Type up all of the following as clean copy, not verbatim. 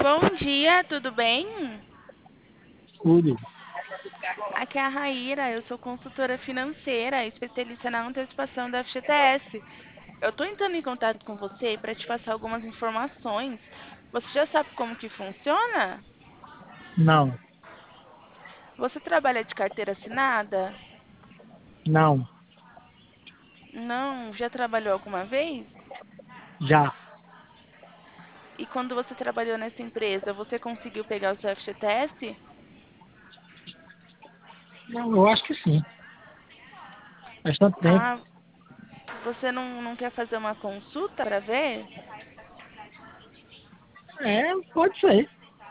Bom dia, tudo bem? Tudo. Aqui é a Raíra, eu sou consultora financeira, especialista na antecipação da FGTS. Eu estou entrando em contato com você para te passar algumas informações. Você já sabe como que funciona? Não, Você trabalha de carteira assinada? não, Não, já trabalhou alguma vez? já. E quando você trabalhou nessa empresa, você conseguiu pegar o seu FGTS? Não, eu acho que sim. Faz tanto tempo. Ah, você não quer fazer uma consulta para ver? É, pode ser.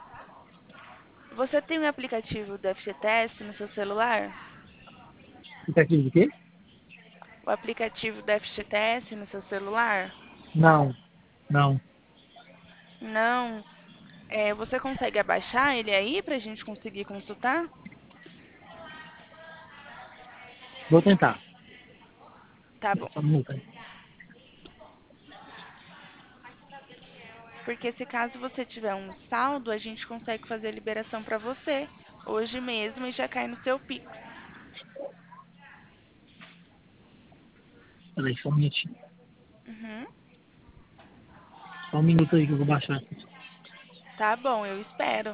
Você tem o aplicativo do FGTS no seu celular? Aplicativo de quê? O aplicativo do FGTS no seu celular? Não, não. Não. Você consegue abaixar ele aí para a gente conseguir consultar? Vou tentar. Tá bom. Só um minuto aí. Porque se caso você tiver um saldo, a gente consegue fazer a liberação para você hoje mesmo e já cai no seu Pix. Peraí, só um minutinho. Uhum. Só um minuto aí que eu vou baixar. Tá bom, eu espero.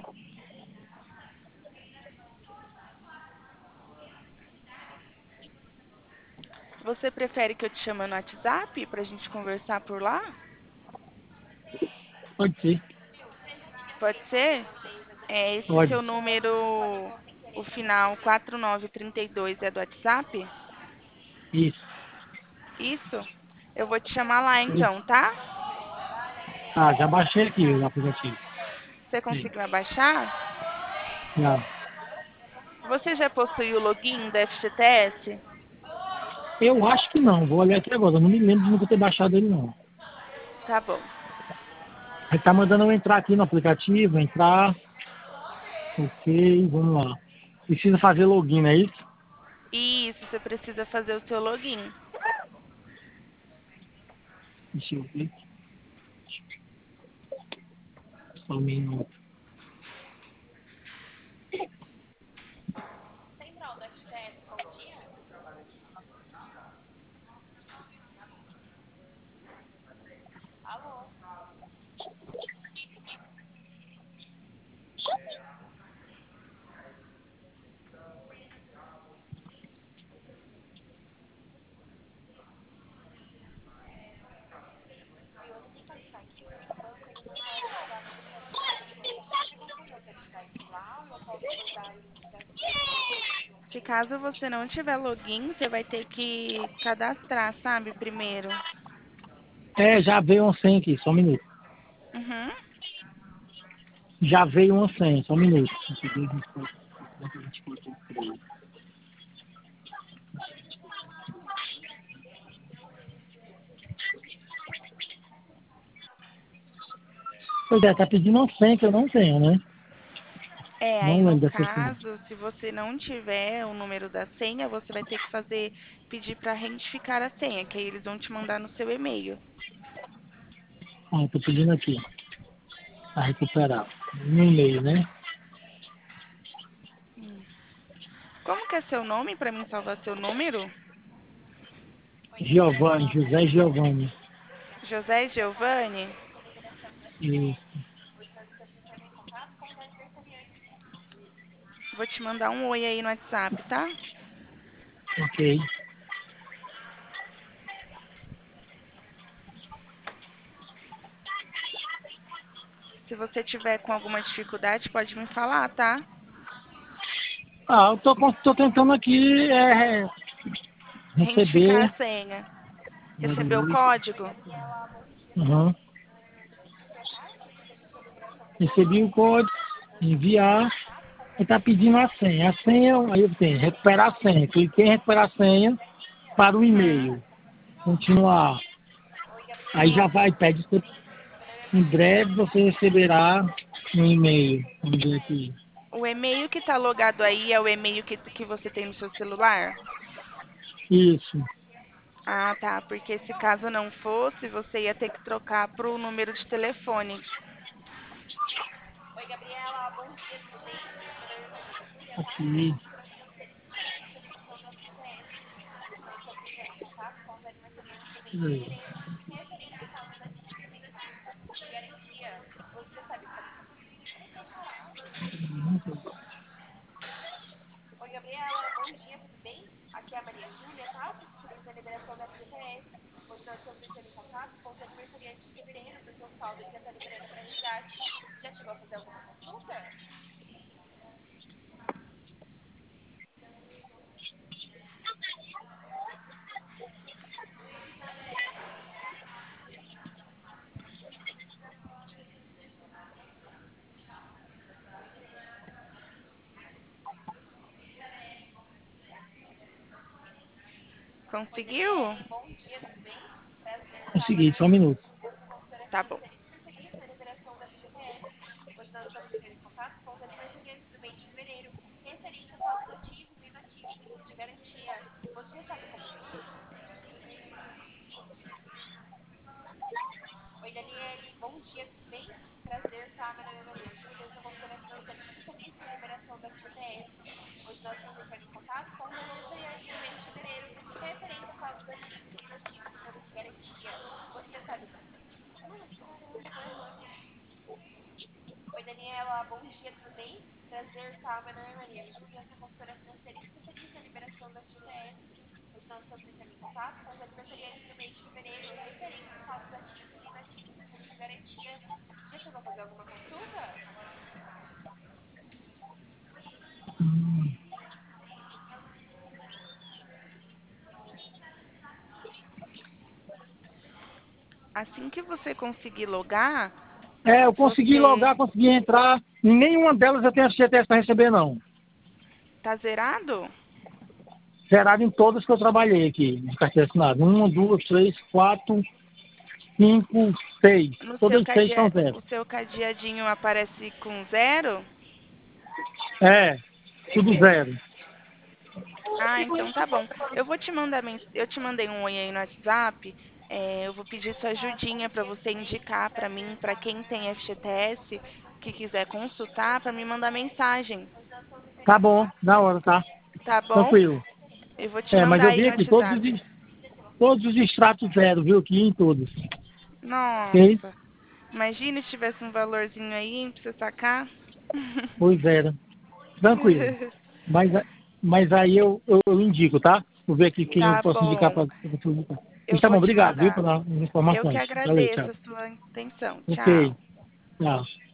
Você prefere que eu te chame no WhatsApp para a gente conversar por lá? Pode ser. Pode ser? Esse Pode. seu número, o final 4932 é do WhatsApp? Isso. Isso? Eu vou te chamar lá então, tá? Ah, já baixei aqui o aplicativo. Você Sim. conseguiu abaixar? Já. Você já possui o login da FGTS? Eu acho que não. Vou olhar aqui agora. Eu não me lembro de nunca ter baixado ele, não. Tá bom. Ele tá mandando eu entrar aqui no aplicativo, entrar. Ok, vamos lá. Precisa fazer login, não é isso? Isso, você precisa fazer o seu login. Deixa eu ver. Só um minuto. Se caso você não tiver login, você vai ter que cadastrar, sabe? Primeiro. É, já veio uma senha aqui, só um minuto. Uhum. Já veio uma senha, só um minuto. Pois é, tá pedindo uma senha que eu não tenho, né? Aí Não no lembro dessa senha. caso, se você não tiver o número da senha, você vai ter que pedir para retificar a senha, que aí eles vão te mandar no seu e-mail. Ah, tô pedindo aqui, pra recuperar. No e-mail, né? Isso. Como que é seu nome para mim salvar seu número? Giovanni, José Giovanni. José Giovanni? Isso, Vou te mandar um oi aí no WhatsApp, tá? ok. Se você tiver com alguma dificuldade, pode me falar, tá? Ah, eu tô tentando aqui Retificar receber. a senha. Recebeu o código? Uhum. Recebi o código, enviar, e tá pedindo a senha. A senha, aí eu tenho, recuperar a senha. Cliquei em recuperar a senha para o Uhum. e-mail. Continuar. Aí já vai, Isso. pede, em breve você receberá um e-mail. Vamos ver aqui. O e-mail que tá logado aí é o e-mail que você tem no seu celular? Isso. Ah, tá. Porque se caso não fosse, você ia ter que trocar pro número de telefone. Aqui. Aí. Conseguiu? Consegui, só um minuto. Tá bom. Assim que você conseguir logar, Eu consegui você logar, consegui entrar. Em nenhuma delas eu tenho FGTS para receber, não. tá zerado? Zerado em todas que eu trabalhei aqui, de carteira assinada. Uma, duas, três, quatro, cinco, seis. No seu Todas as seis são zero. o seu cadeadinho aparece com zero? É, tudo zero. Ah, então tá bom. Eu te mandei um oi aí no WhatsApp. Eu vou pedir sua ajudinha para você indicar para mim, para quem tem FGTS, que quiser consultar, para me mandar mensagem, Tá bom, da hora, tá? tá bom? Tranquilo. Eu vou te É, mas mandar eu aí vi no aqui WhatsApp. todos os extratos zero, viu? Aqui em todos. Ok? Nossa, imagina se tivesse um valorzinho aí, hein, pra você sacar. Pois zero. Tranquilo. Mas, mas aí eu indico, tá? Vou ver aqui quem eu Tá posso indicar bom. para você indicar. Eu Mas tá bom, vou te obrigado, viu, mandar. pelas Eu que informações. Valeu, agradeço tchau. a sua atenção. Ok, Tchau. tchau.